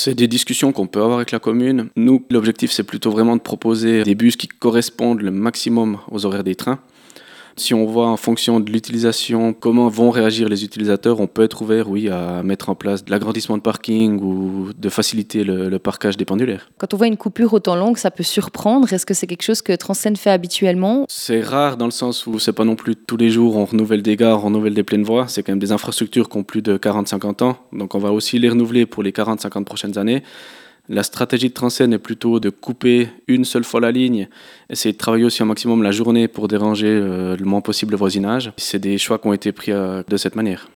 C'est des discussions qu'on peut avoir avec la commune. Nous, l'objectif, c'est plutôt vraiment de proposer des bus qui correspondent le maximum aux horaires des trains. Si on voit en fonction de l'utilisation comment vont réagir les utilisateurs, on peut être ouvert, oui, à mettre en place de l'agrandissement de parking ou de faciliter le parquage des pendulaires. Quand on voit une coupure autant longue, ça peut surprendre. Est-ce que c'est quelque chose que Transcend fait habituellement? C'est rare dans le sens où c'est pas non plus tous les jours on renouvelle des gares, on renouvelle des pleines voies. C'est quand même des infrastructures qui ont plus de 40-50 ans. Donc on va aussi les renouveler pour les 40-50 prochaines années. La stratégie de Transcend est plutôt de couper une seule fois la ligne, essayer de travailler aussi un maximum la journée pour déranger le moins possible le voisinage. C'est des choix qui ont été pris de cette manière.